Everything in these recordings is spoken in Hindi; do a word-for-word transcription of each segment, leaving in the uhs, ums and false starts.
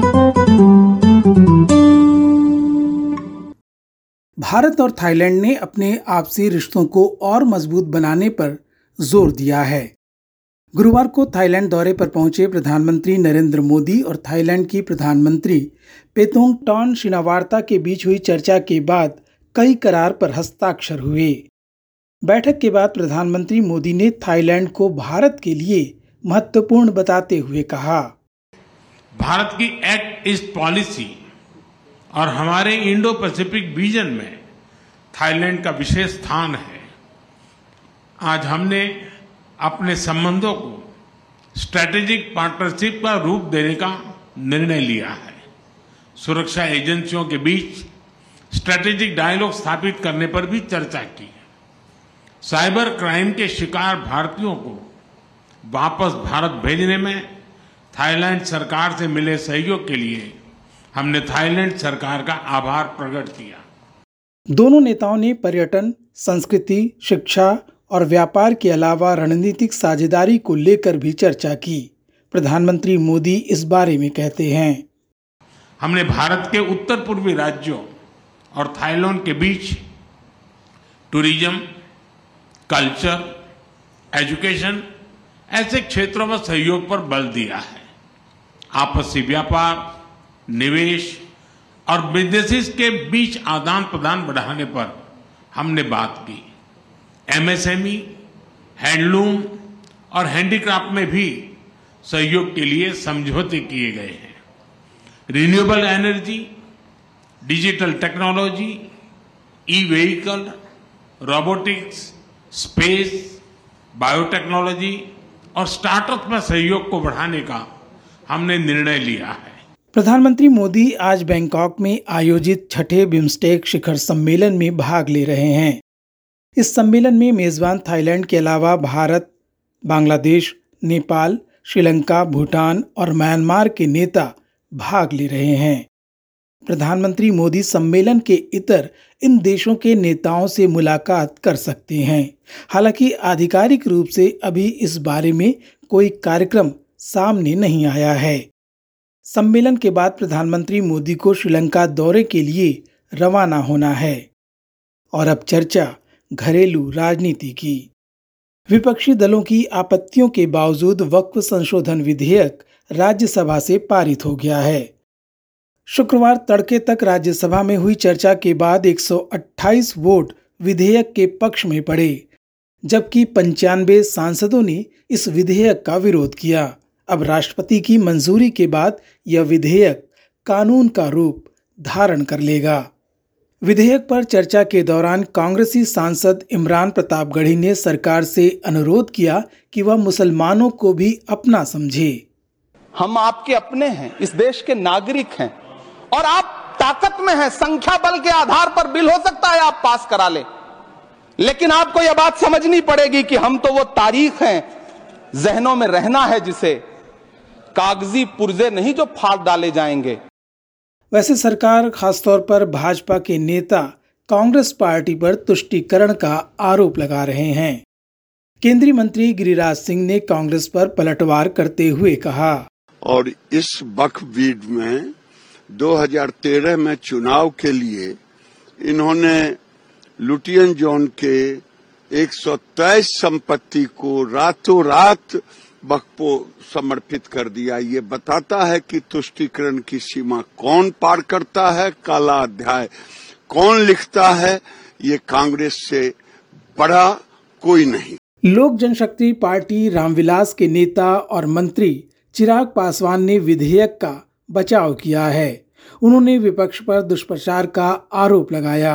भारत और थाईलैंड ने अपने आपसी रिश्तों को और मजबूत बनाने पर जोर दिया है। गुरुवार को थाईलैंड दौरे पर पहुंचे प्रधानमंत्री नरेंद्र मोदी और थाईलैंड की प्रधानमंत्री पेतोंगटॉन शिनावार्ता के बीच हुई चर्चा के बाद कई करार पर हस्ताक्षर हुए। बैठक के बाद प्रधानमंत्री मोदी ने थाईलैंड को भारत के लिए महत्वपूर्ण बताते हुए कहा, भारत की एक्ट ईस्ट पॉलिसी और हमारे इंडो पैसिफिक विजन में थाईलैंड का विशेष स्थान है। आज हमने अपने संबंधों को स्ट्रैटेजिक पार्टनरशिप का रूप देने का निर्णय लिया है। सुरक्षा एजेंसियों के बीच स्ट्रैटेजिक डायलॉग स्थापित करने पर भी चर्चा की है। साइबर क्राइम के शिकार भारतीयों को वापस भारत भेजने में थाईलैंड सरकार से मिले सहयोग के लिए हमने थाईलैंड सरकार का आभार प्रकट किया। दोनों नेताओं ने पर्यटन, संस्कृति, शिक्षा और व्यापार के अलावा रणनीतिक साझेदारी को लेकर भी चर्चा की। प्रधानमंत्री मोदी इस बारे में कहते हैं, हमने भारत के उत्तर पूर्वी राज्यों और थाईलैंड के बीच टूरिज्म, कल्चर, एजुकेशन ऐसे क्षेत्रों में सहयोग पर बल दिया है। आपसी व्यापार, निवेश और बिजनेसेस के बीच आदान प्रदान बढ़ाने पर हमने बात की। एमएसएमई, हैंडलूम और हैंडीक्राफ्ट में भी सहयोग के लिए समझौते किए गए हैं। Renewable energy, digital technology, e vehicle, robotics, space, biotechnology और स्टार्टअप में सहयोग को बढ़ाने का हमने निर्णय लिया है। प्रधानमंत्री मोदी आज बैंकॉक में आयोजित छठे बिम्स्टेक शिखर सम्मेलन में भाग ले रहे हैं। इस सम्मेलन में मेजबान थाईलैंड के अलावा भारत, बांग्लादेश, नेपाल, श्रीलंका, भूटान और म्यांमार के नेता भाग ले रहे हैं। प्रधानमंत्री मोदी सम्मेलन के इतर इन देशों के नेताओं से मुलाकात कर सकते हैं। हालांकि आधिकारिक रूप से अभी इस बारे में कोई कार्यक्रम सामने नहीं आया है। सम्मेलन के बाद प्रधानमंत्री मोदी को श्रीलंका दौरे के लिए रवाना होना है। और अब चर्चा घरेलू राजनीति की। विपक्षी दलों की आपत्तियों के बावजूद वक्फ संशोधन विधेयक राज्यसभा से पारित हो गया है। शुक्रवार तड़के तक राज्यसभा में हुई चर्चा के बाद एक सौ अट्ठाईस वोट विधेयक के पक्ष में पड़े, जबकि पंचानवे सांसदों ने इस विधेयक का विरोध किया। अब राष्ट्रपति की मंजूरी के बाद यह विधेयक कानून का रूप धारण कर लेगा। विधेयक पर चर्चा के दौरान कांग्रेसी सांसद इमरान प्रतापगढ़ी ने सरकार से अनुरोध किया कि वह मुसलमानों को भी अपना समझे। हम आपके अपने हैं, इस देश के नागरिक हैं और आप ताकत में हैं। संख्या बल के आधार पर बिल हो सकता है आप पास करा ले, लेकिन आपको यह बात समझनी पड़ेगी कि हम तो वो तारीख हैं, जहनों में रहना है जिसे, कागजी पुर्जे नहीं जो फाड़ डाले जाएंगे। वैसे सरकार, खासतौर पर भाजपा के नेता कांग्रेस पार्टी पर तुष्टीकरण का आरोप लगा रहे हैं। केंद्रीय मंत्री गिरिराज सिंह ने कांग्रेस पर पलटवार करते हुए कहा, और इस वक्फ बीड में दो हज़ार तेरह में चुनाव के लिए इन्होंने लुटियन जोन के एक सौ तेईस संपत्ति को रातों रात वक्फ को समर्पित कर दिया। ये बताता है कि तुष्टीकरण की सीमा कौन पार करता है, काला अध्याय कौन लिखता है, ये कांग्रेस से बड़ा कोई नहीं। लोक जनशक्ति पार्टी रामविलास के नेता और मंत्री चिराग पासवान ने विधेयक का बचाव किया है। उन्होंने विपक्ष पर दुष्प्रचार का आरोप लगाया।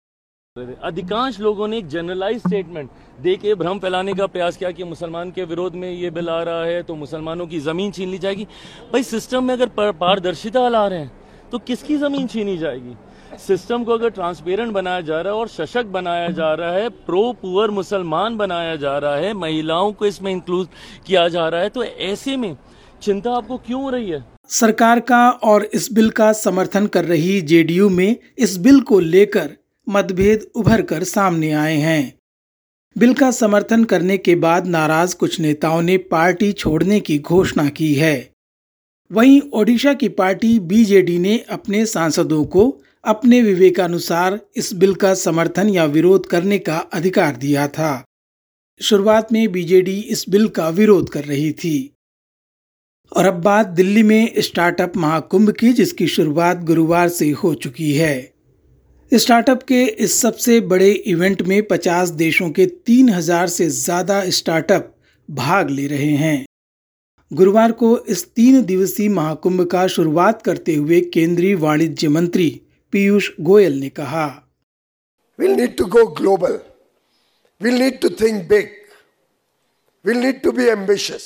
अधिकांश लोगों ने एक जनरलाइज स्टेटमेंट दे के भ्रम फैलाने का प्रयास किया कि मुसलमान के विरोध में ये बिल आ रहा है तो मुसलमानों की जमीन छीन ली जाएगी। भाई सिस्टम में अगर पारदर्शिता ला रहे हैं तो किसकी जमीन छीनी जाएगी? सिस्टम को अगर ट्रांसपेरेंट बनाया जा रहा है और सशक्त बनाया जा रहा है, प्रो पुअर मुसलमान बनाया जा रहा है, महिलाओं को इसमें इंक्लूड किया जा रहा है, तो ऐसे में चिंता आपको क्यों हो रही है? सरकार का और इस बिल का समर्थन कर रही जेडीयू में इस बिल को लेकर मतभेद उभर कर सामने आए हैं। बिल का समर्थन करने के बाद नाराज कुछ नेताओं ने पार्टी छोड़ने की घोषणा की है। वहीं ओडिशा की पार्टी बीजेडी ने अपने सांसदों को अपने विवेकानुसार इस बिल का समर्थन या विरोध करने का अधिकार दिया था। शुरुआत में बीजेडी इस बिल का विरोध कर रही थी। और अब बात दिल्ली में स्टार्टअप महाकुंभ की, जिसकी शुरुआत गुरुवार से हो चुकी है। स्टार्टअप के इस सबसे बड़े इवेंट में पचास देशों के तीन हज़ार से ज्यादा स्टार्टअप भाग ले रहे हैं। गुरुवार को इस तीन दिवसीय महाकुंभ का शुरुआत करते हुए केंद्रीय वाणिज्य मंत्री पीयूष गोयल ने कहा, We'll need to go global. We'll need to think big. We'll need to be ambitious.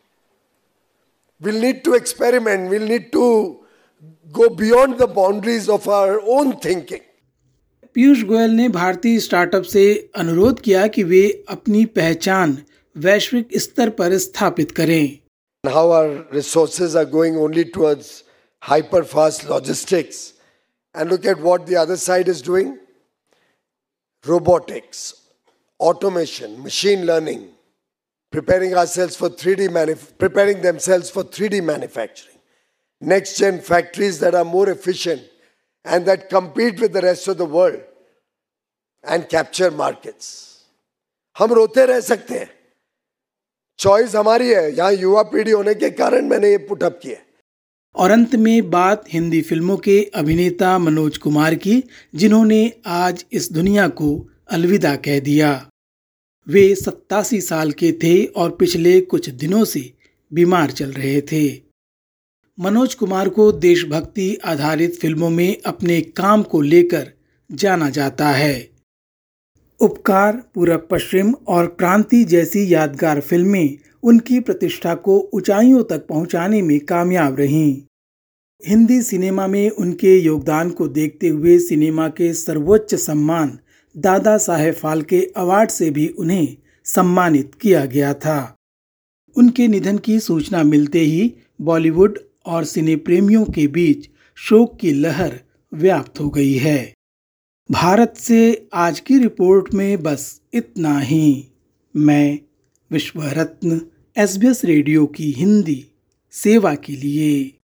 We'll need to experiment. We'll need to go beyond the boundaries of our own thinking. Piyush Goyal ने भारतीय स्टार्टअप से अनुरोध किया कि वे अपनी पहचान वैश्विक स्तर पर स्थापित करें। How our resources are going only towards hyper fast logistics, and look at what the other side is doing. Robotics, automation, machine learning, preparing ourselves for three D manuf- preparing themselves for three D manufacturing. Next gen factories that are more efficient and that compete with the rest of the world and capture markets. हम रोते रह सकते हैं, चॉइस हमारी है। यहाँ युवा पीढ़ी होने के कारण मैंने ये पुटअप किया। और अंत में बात हिंदी फिल्मों के अभिनेता मनोज कुमार की, जिन्होंने आज इस दुनिया को अलविदा कह दिया। वे सत्तासी साल के थे और पिछले कुछ दिनों से बीमार चल रहे थे। मनोज कुमार को देशभक्ति आधारित फिल्मों में अपने काम को लेकर जाना जाता है। उपकार, पूरब पश्चिम और क्रांति जैसी यादगार फिल्में उनकी प्रतिष्ठा को ऊंचाइयों तक पहुंचाने में कामयाब रहीं। हिंदी सिनेमा में उनके योगदान को देखते हुए सिनेमा के सर्वोच्च सम्मान दादा साहेब फाल्के अवार्ड से भी उन्हें सम्मानित किया गया था। उनके निधन की सूचना मिलते ही बॉलीवुड और सिने प्रेमियों के बीच शोक की लहर व्याप्त हो गई है। भारत से आज की रिपोर्ट में बस इतना ही। मैं Vishwa Ratna S B S radio की हिंदी सेवा के लिए